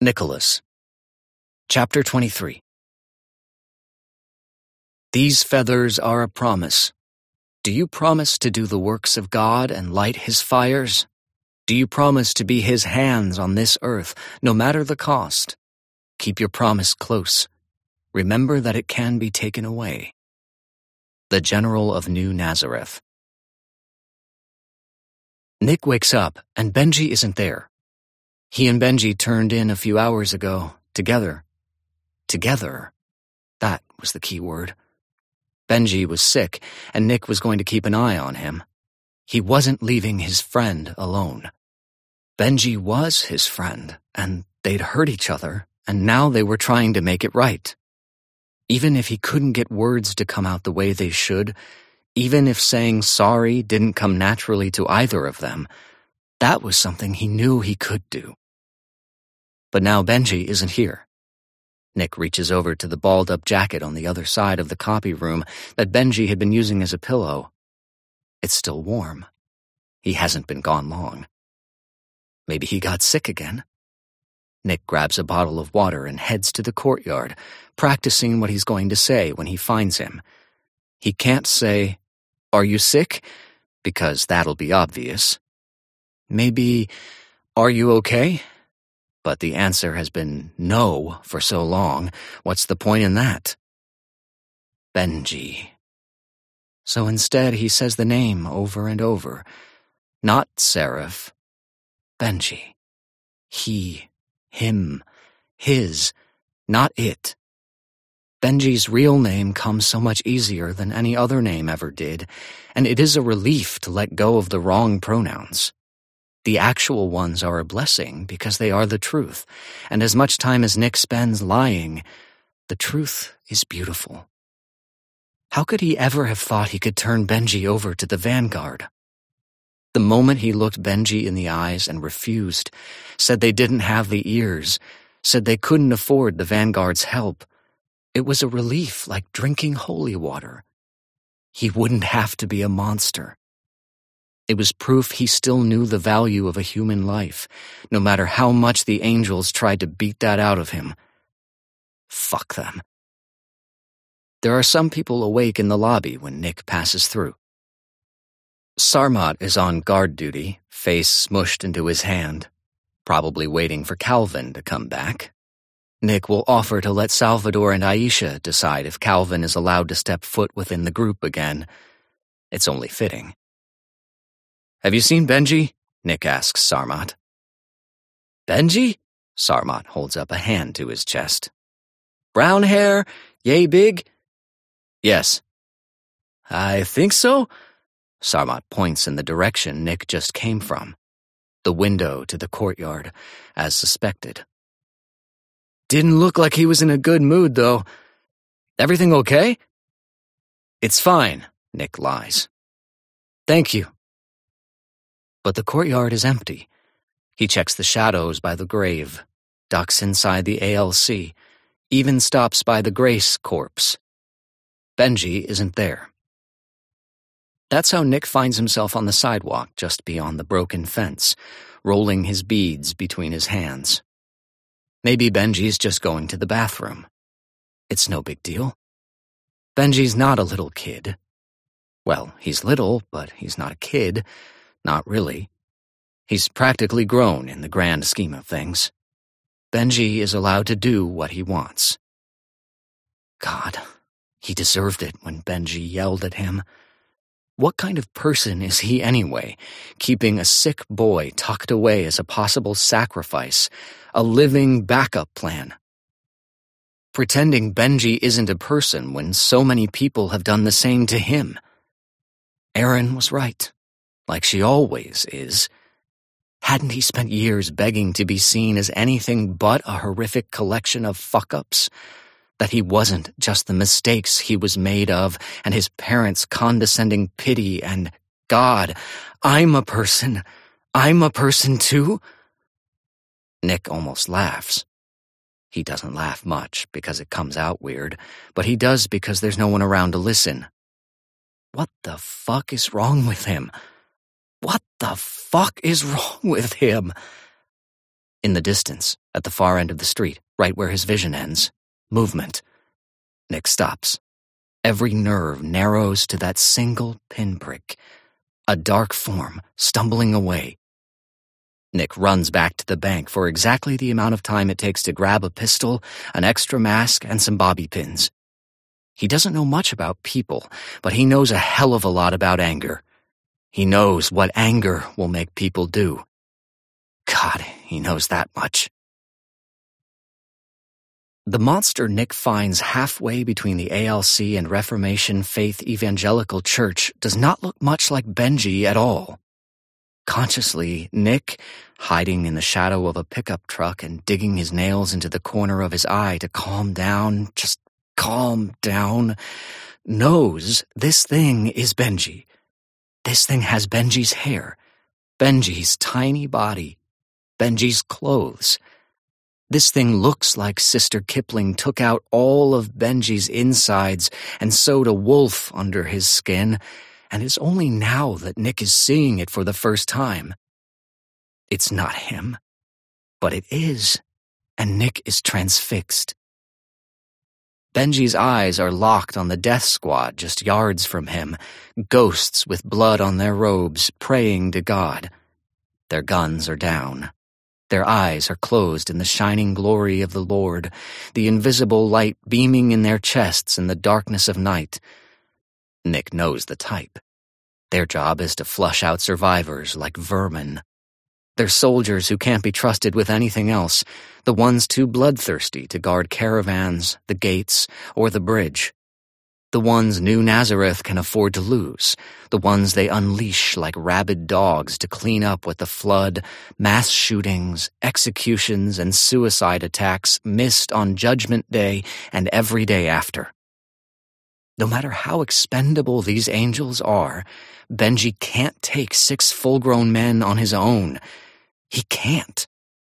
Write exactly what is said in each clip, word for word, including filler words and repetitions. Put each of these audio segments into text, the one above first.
Nicholas. Chapter twenty-three. These feathers are a promise. Do you promise to do the works of God and light His fires? Do you promise to be His hands on this earth, no matter the cost? Keep your promise close. Remember that it can be taken away. The General of New Nazareth. Nick wakes up, and Benji isn't there. He and Benji turned in a few hours ago, together. Together. That was the key word. Benji was sick, and Nick was going to keep an eye on him. He wasn't leaving his friend alone. Benji was his friend, and they'd hurt each other, and now they were trying to make it right. Even if he couldn't get words to come out the way they should, even if saying sorry didn't come naturally to either of them, that was something he knew he could do. But now Benji isn't here. Nick reaches over to the balled-up jacket on the other side of the copy room that Benji had been using as a pillow. It's still warm. He hasn't been gone long. Maybe he got sick again. Nick grabs a bottle of water and heads to the courtyard, practicing what he's going to say when he finds him. He can't say, "Are you sick?" because that'll be obvious. Maybe, "Are you okay?" But the answer has been no for so long. What's the point in that? Benji. So instead he says the name over and over. Not Seraph. Benji. He. Him. His. Not it. Benji's real name comes so much easier than any other name ever did, and it is a relief to let go of the wrong pronouns. The actual ones are a blessing because they are the truth, and as much time as Nick spends lying, the truth is beautiful. How could he ever have thought he could turn Benji over to the Vanguard? The moment he looked Benji in the eyes and refused, said they didn't have the ears, said they couldn't afford the Vanguard's help, it was a relief like drinking holy water. He wouldn't have to be a monster. It was proof he still knew the value of a human life, no matter how much the angels tried to beat that out of him. Fuck them. There are some people awake in the lobby when Nick passes through. Sarmat is on guard duty, face smushed into his hand, probably waiting for Calvin to come back. Nick will offer to let Salvador and Aisha decide if Calvin is allowed to step foot within the group again. It's only fitting. "Have you seen Benji?" Nick asks Sarmat. "Benji?" Sarmat holds up a hand to his chest. "Brown hair, yay big?" "Yes." "I think so." Sarmat points in the direction Nick just came from, the window to the courtyard, as suspected. "Didn't look like he was in a good mood, though. Everything okay?" "It's fine," Nick lies. "Thank you." But the courtyard is empty. He checks the shadows by the grave, ducks inside the A L C, even stops by the Grace corpse. Benji isn't there. That's how Nick finds himself on the sidewalk just beyond the broken fence, rolling his beads between his hands. Maybe Benji's just going to the bathroom. It's no big deal. Benji's not a little kid. Well, he's little, but he's not a kid. Not really. He's practically grown in the grand scheme of things. Benji is allowed to do what he wants. God, he deserved it when Benji yelled at him. What kind of person is he anyway, keeping a sick boy tucked away as a possible sacrifice, a living backup plan? Pretending Benji isn't a person when so many people have done the same to him. Erin was right, like she always is. Hadn't he spent years begging to be seen as anything but a horrific collection of fuck-ups? That he wasn't just the mistakes he was made of and his parents' condescending pity and, God, I'm a person. I'm a person too? Nick almost laughs. He doesn't laugh much because it comes out weird, but he does because there's no one around to listen. What the fuck is wrong with him? What the fuck is wrong with him? In the distance, at the far end of the street, right where his vision ends, movement. Nick stops. Every nerve narrows to that single pinprick. A dark form stumbling away. Nick runs back to the bank for exactly the amount of time it takes to grab a pistol, an extra mask, and some bobby pins. He doesn't know much about people, but he knows a hell of a lot about anger. He knows what anger will make people do. God, he knows that much. The monster Nick finds halfway between the A L C and Reformation Faith Evangelical Church does not look much like Benji at all. Consciously, Nick, hiding in the shadow of a pickup truck and digging his nails into the corner of his eye to calm down, just calm down, knows this thing is Benji. This thing has Benji's hair, Benji's tiny body, Benji's clothes. This thing looks like Sister Kipling took out all of Benji's insides and sewed a wolf under his skin, and it's only now that Nick is seeing it for the first time. It's not him, but it is, and Nick is transfixed. Benji's eyes are locked on the death squad just yards from him, ghosts with blood on their robes praying to God. Their guns are down. Their eyes are closed in the shining glory of the Lord, the invisible light beaming in their chests in the darkness of night. Nick knows the type. Their job is to flush out survivors like vermin. They're soldiers who can't be trusted with anything else, the ones too bloodthirsty to guard caravans, the gates, or the bridge. The ones New Nazareth can afford to lose, the ones they unleash like rabid dogs to clean up what the flood, mass shootings, executions, and suicide attacks missed on Judgment Day and every day after. No matter how expendable these angels are, Benji can't take six full-grown men on his own. He can't.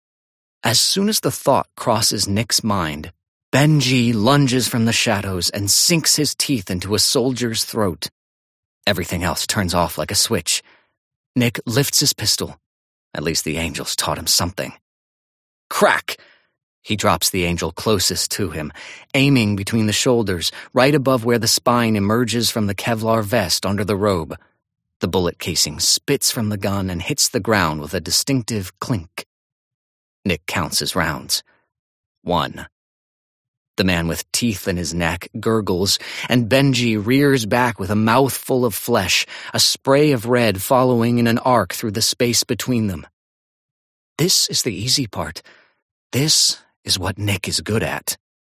As soon as the thought crosses Nick's mind, Benji lunges from the shadows and sinks his teeth into a soldier's throat. Everything else turns off like a switch. Nick lifts his pistol. At least the angels taught him something. Crack! He drops the angel closest to him, aiming between the shoulders, right above where the spine emerges from the Kevlar vest under the robe. The bullet casing spits from the gun and hits the ground with a distinctive clink. Nick counts his rounds. One. The man with teeth in his neck gurgles, and Benji rears back with a mouthful of flesh, a spray of red following in an arc through the space between them. This is the easy part. This is what Nick is good at.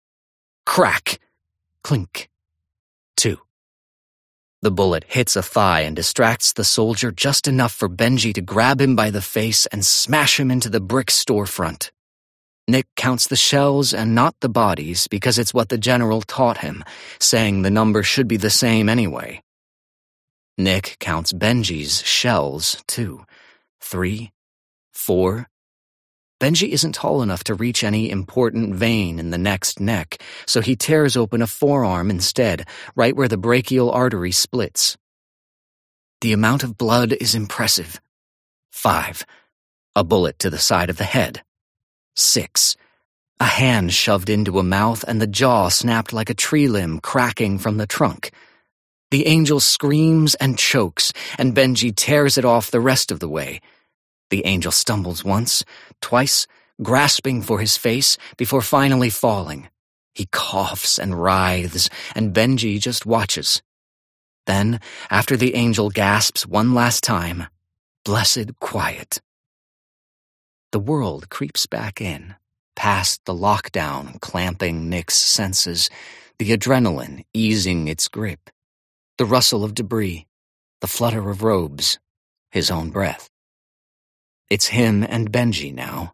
Crack! Clink. Two. The bullet hits a thigh and distracts the soldier just enough for Benji to grab him by the face and smash him into the brick storefront. Nick counts the shells and not the bodies because it's what the general taught him, saying the number should be the same anyway. Nick counts Benji's shells, too. Three, four. Benji isn't tall enough to reach any important vein in the next neck, so he tears open a forearm instead, right where the brachial artery splits. The amount of blood is impressive. Five. A bullet to the side of the head. Six. A hand shoved into a mouth and the jaw snapped like a tree limb cracking from the trunk. The angel screams and chokes, and Benji tears it off the rest of the way. The angel stumbles once, twice, grasping for his face before finally falling. He coughs and writhes, and Benji just watches. Then, after the angel gasps one last time, blessed quiet. The world creeps back in, past the lockdown clamping Nick's senses, the adrenaline easing its grip, the rustle of debris, the flutter of robes, his own breath. It's him and Benji now.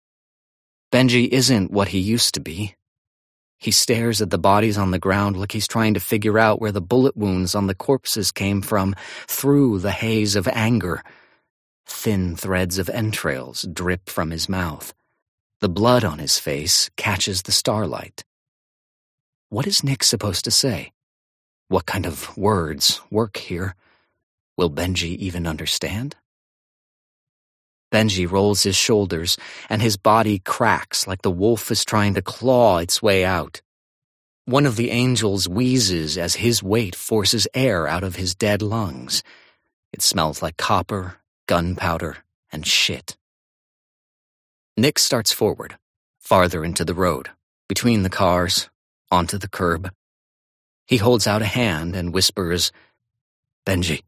Benji isn't what he used to be. He stares at the bodies on the ground like he's trying to figure out where the bullet wounds on the corpses came from through the haze of anger. Thin threads of entrails drip from his mouth. The blood on his face catches the starlight. What is Nick supposed to say? What kind of words work here? Will Benji even understand? Benji rolls his shoulders, and his body cracks like the wolf is trying to claw its way out. One of the angels wheezes as his weight forces air out of his dead lungs. It smells like copper, gunpowder, and shit. Nick starts forward, farther into the road, between the cars, onto the curb. He holds out a hand and whispers, "Benji."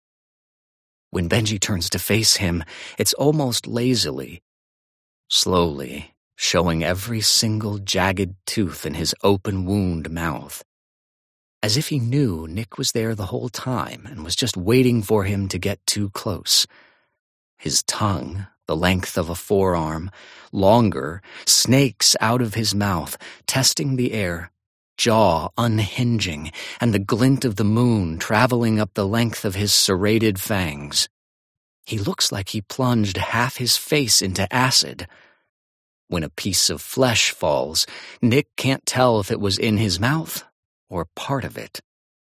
When Benji turns to face him, it's almost lazily, slowly, showing every single jagged tooth in his open wound mouth. As if he knew Nick was there the whole time and was just waiting for him to get too close. His tongue, the length of a forearm, longer, snakes out of his mouth, testing the air, jaw unhinging, and the glint of the moon traveling up the length of his serrated fangs. He looks like he plunged half his face into acid. When a piece of flesh falls, Nick can't tell if it was in his mouth or part of it.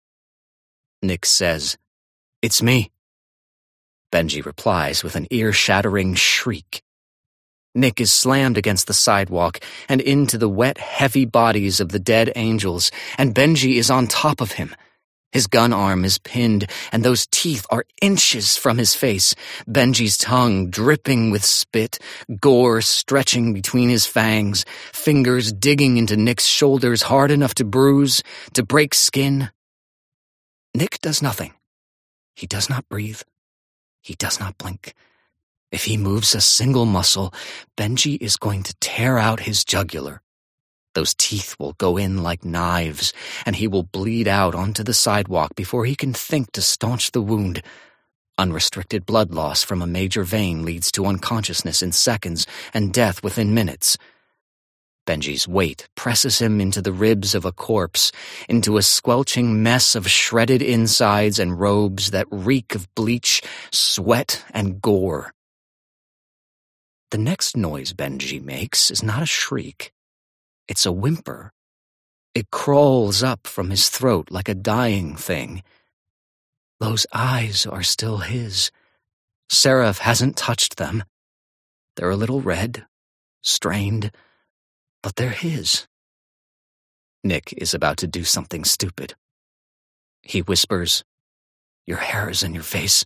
Nick says, "It's me." Benji replies with an ear-shattering shriek. Nick is slammed against the sidewalk and into the wet, heavy bodies of the dead angels, and Benji is on top of him. His gun arm is pinned, and those teeth are inches from his face, Benji's tongue dripping with spit, gore stretching between his fangs, fingers digging into Nick's shoulders hard enough to bruise, to break skin. Nick does nothing. He does not breathe. He does not blink. If he moves a single muscle, Benji is going to tear out his jugular. Those teeth will go in like knives, and he will bleed out onto the sidewalk before he can think to staunch the wound. Unrestricted blood loss from a major vein leads to unconsciousness in seconds and death within minutes. Benji's weight presses him into the ribs of a corpse, into a squelching mess of shredded insides and robes that reek of bleach, sweat, and gore. The next noise Benji makes is not a shriek. It's a whimper. It crawls up from his throat like a dying thing. Those eyes are still his. Seraph hasn't touched them. They're a little red, strained, but they're his. Nick is about to do something stupid. He whispers, "Your hair is in your face."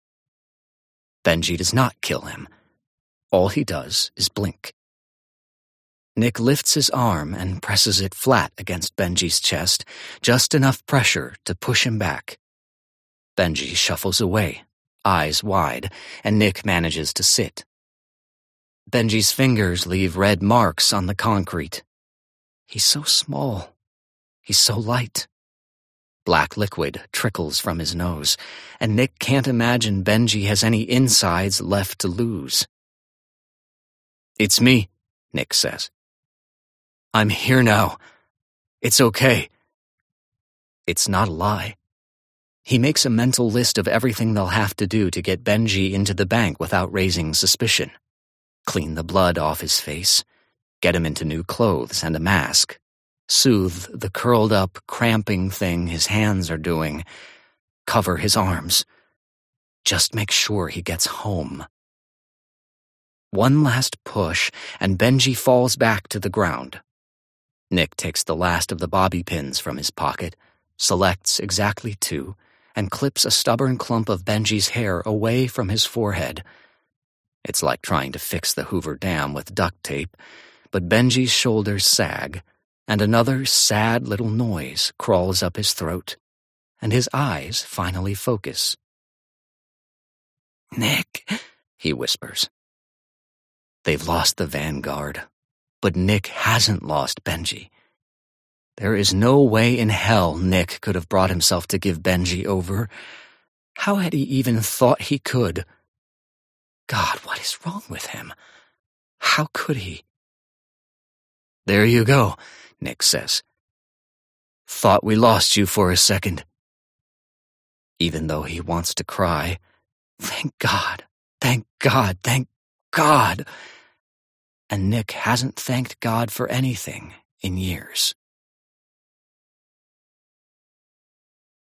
Benji does not kill him. All he does is blink. Nick lifts his arm and presses it flat against Benji's chest, just enough pressure to push him back. Benji shuffles away, eyes wide, and Nick manages to sit. Benji's fingers leave red marks on the concrete. He's so small. He's so light. Black liquid trickles from his nose, and Nick can't imagine Benji has any insides left to lose. "It's me," Nick says. "I'm here now. It's okay." It's not a lie. He makes a mental list of everything they'll have to do to get Benji into the bank without raising suspicion. Clean the blood off his face, get him into new clothes and a mask, soothe the curled-up, cramping thing his hands are doing, cover his arms. Just make sure he gets home. One last push, and Benji falls back to the ground. Nick takes the last of the bobby pins from his pocket, selects exactly two, and clips a stubborn clump of Benji's hair away from his forehead. It's like trying to fix the Hoover Dam with duct tape, but Benji's shoulders sag, and another sad little noise crawls up his throat, and his eyes finally focus. "Nick," he whispers. They've lost the Vanguard, but Nick hasn't lost Benji. There is no way in hell Nick could have brought himself to give Benji over. How had he even thought he could? God, what is wrong with him? How could he? "There you go," Nick says. "Thought we lost you for a second." Even though he wants to cry, thank God, thank God, thank God. And Nick hasn't thanked God for anything in years.